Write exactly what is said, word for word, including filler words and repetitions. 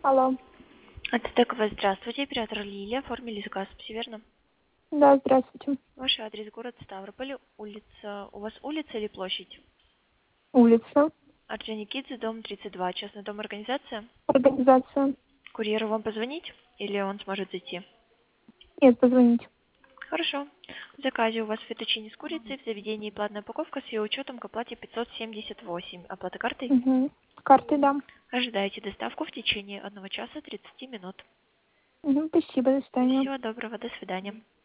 Алло. Это ТКВ, здравствуйте, оператор Лилия, оформили заказ, все верно? Да, здравствуйте. Ваш адрес, город Ставрополь, улица, у вас улица или площадь? Улица. Орджоникидзе, дом тридцать два, частный дом, организация. Организация. Курьеру вам позвонить или он сможет зайти? Нет, позвоните. Хорошо. В заказе у вас фетучини с курицей, в заведении платная упаковка с ее учетом к оплате пятьсот семьдесят восемь. Оплата картой? Угу. Карты дам. Ожидаете доставку в течение одного часа тридцати минут. Угу, спасибо, до свидания. Всего доброго, до свидания.